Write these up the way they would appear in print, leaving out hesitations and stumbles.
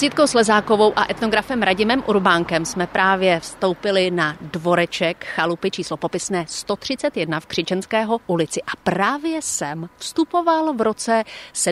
S Jitkou Slezákovou a etnografem Radimem Urbánkem jsme právě vstoupili na dvoreček chalupy číslo popisné 131 v Křičenského ulici a právě sem vstupoval v roce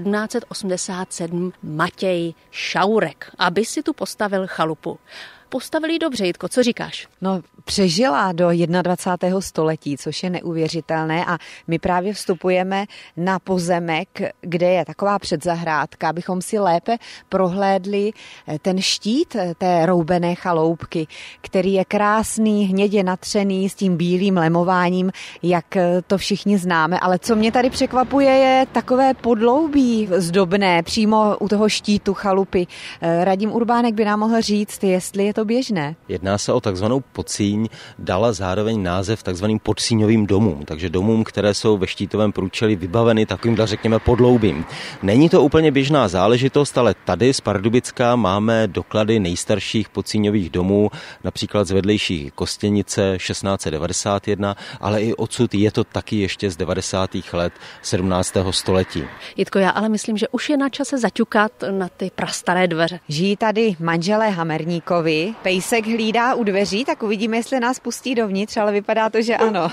1787 Matěj Šaurek, aby si tu postavil chalupu. Postavili dobře, Jitko, co říkáš? No, přežila do 21. století, což je neuvěřitelné a my právě vstupujeme na pozemek, kde je taková předzahrádka, abychom si lépe prohlédli ten štít té roubené chaloupky, který je krásný, hnědě natřený s tím bílým lemováním, jak to všichni známe, ale co mě tady překvapuje je takové podloubí zdobné přímo u toho štítu chalupy. Radim Urbánek by nám mohl říct, jestli je to běžné. Jedná se o takzvanou podsíň, dala zároveň název takzvaným podsíňovým domům, takže domům, které jsou ve štítovém průčelí vybaveny takovýmhle, řekněme, podloubím. Není to úplně běžná záležitost, ale tady z Pardubicka máme doklady nejstarších podsíňových domů, například z vedlejší Kostěnice 1691, ale i odsud je to taky ještě z 90. let 17. století. Jitko, já ale myslím, že už je na čase zaťukat na ty prastaré dveře. Žijí tady manželé Hamerníkovi. Pejsek hlídá u dveří, tak uvidíme, jestli nás pustí dovnitř, ale vypadá to, že ano.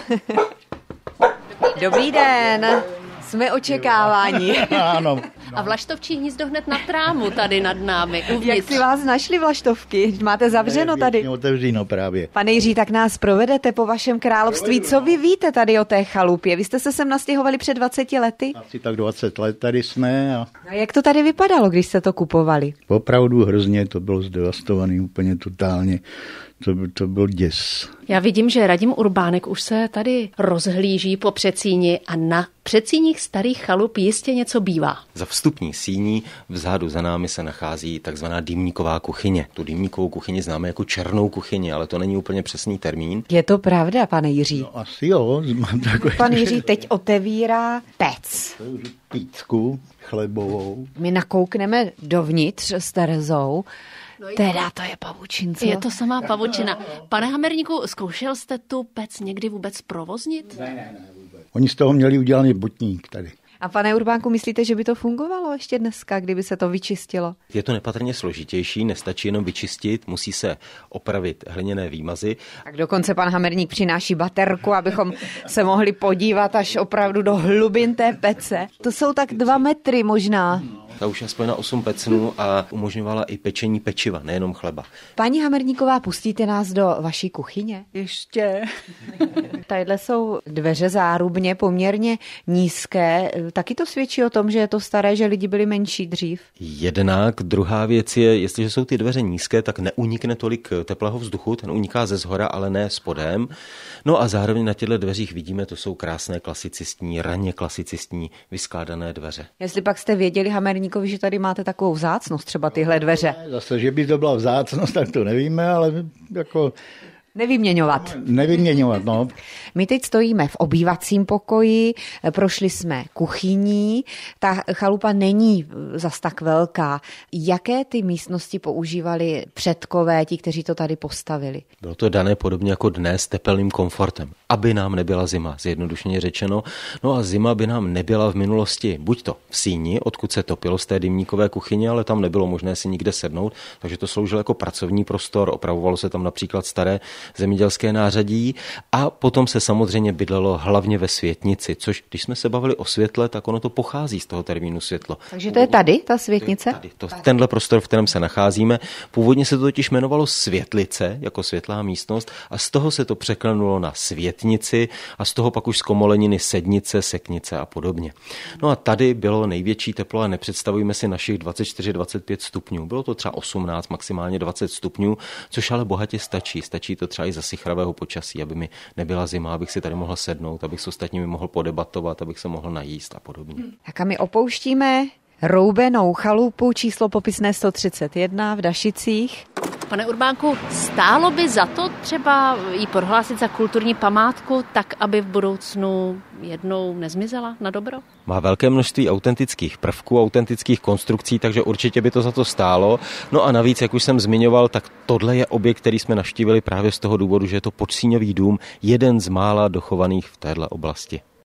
Dobrý den. Jsme očekáváni. Ano. A vlaštovčí hnízdo hned na trámu tady nad námi, uvnitř. Jak si vás našli vlaštovky? Máte zavřeno tady? Otevřeno právě. Pane Jiří, tak nás provedete po vašem království. Co vy víte tady o té chalupě? Vy jste se sem nastěhovali před 20 lety? Asi tak 20 let tady jsme. A jak to tady vypadalo, když jste to kupovali? Opravdu hrozně, to bylo zdevastované úplně totálně. To byl děs. Já vidím, že Radim Urbánek už se tady rozhlíží po předsíni a na předsíních starých chalup jistě něco bývá. Za vstupní síní vzadu za námi se nachází takzvaná dýmníková kuchyně. Tu dýmníkovou kuchyni známe jako černou kuchyni, ale to není úplně přesný termín. Je to pravda, pane Jiří? No asi jo. Mám takový... Pan Jiří teď otevírá pec. Pícku chlebovou. My nakoukneme dovnitř s Terezou. Teda to je pavučin, co? Je to samá pavučina. Pane Hamerníku, zkoušel jste tu pec někdy vůbec provoznit? Ne, vůbec. Oni z toho měli udělaný botník tady. A pane Urbánku, myslíte, že by to fungovalo ještě dneska, kdyby se to vyčistilo? Je to nepatrně složitější, nestačí jenom vyčistit, musí se opravit hliněné výmazy. Tak dokonce pan Hamerník přináší baterku, abychom se mohli podívat až opravdu do hlubin té pece. To jsou tak 2 metry možná. Ta už je aspoň na 8 pecnů a umožňovala i pečení pečiva, nejenom chleba. Paní Hamerníková, pustíte nás do vaší kuchyně? Ještě. Tadyhle jsou dveře zárubně poměrně nízké. Taky to svědčí o tom, že je to staré, že lidi byli menší dřív? Jednak. Druhá věc je, jestliže jsou ty dveře nízké, tak neunikne tolik teplého vzduchu, ten uniká ze zhora, ale ne spodem. No a zároveň na těchto dveřích vidíme, to jsou krásné klasicistní, raně klasicistní vyskládané dveře. Jestli pak jste věděli, Hamerníkovi, že tady máte takovou vzácnost, třeba tyhle dveře. Zase, že by to byla vzácnost, tak to nevíme, ale jako... Nevyměňovat, no. My teď stojíme v obývacím pokoji, prošli jsme kuchyní, ta chalupa není zas tak velká. Jaké ty místnosti používali předkové, ti, kteří to tady postavili? Bylo to dané podobně jako dnes tepelným komfortem, aby nám nebyla zima, zjednodušeně řečeno. No a zima by nám nebyla v minulosti buď to v síni, odkud se topilo z té dymníkové kuchyně, ale tam nebylo možné si nikde sednout, takže to sloužilo jako pracovní prostor, opravovalo se tam například staré zemědělské nářadí a potom se samozřejmě bydlelo hlavně ve světnici, což když jsme se bavili o světle, tak ono to pochází z toho termínu světlo. Takže to je tady, ta světnice? Tenhle prostor, v kterém se nacházíme. Původně se to totiž jmenovalo světlice, jako světlá místnost a z toho se to překlenulo na světnici a z toho pak už z komoleniny sednice, seknice a podobně. No a tady bylo největší teplo a nepředstavujeme si našich 24-25 stupňů. Bylo to třeba 18, maximálně 20 stupňů, což ale bohatě stačí. Stačí to třeba i za sichravého počasí, aby mi nebyla zima, abych si tady mohl sednout, abych s ostatními mohl podebatovat, abych se mohl najíst a podobně. Tak a my opouštíme roubenou chalupu číslo popisné 131 v Dašicích. Pane Urbánku, stálo by za to třeba ji prohlásit za kulturní památku, tak aby v budoucnu jednou nezmizela na dobro? Má velké množství autentických prvků, autentických konstrukcí, takže určitě by to za to stálo. No a navíc, jak už jsem zmiňoval, tak tohle je objekt, který jsme navštívili právě z toho důvodu, že je to podsíňový dům, jeden z mála dochovaných v téhle oblasti.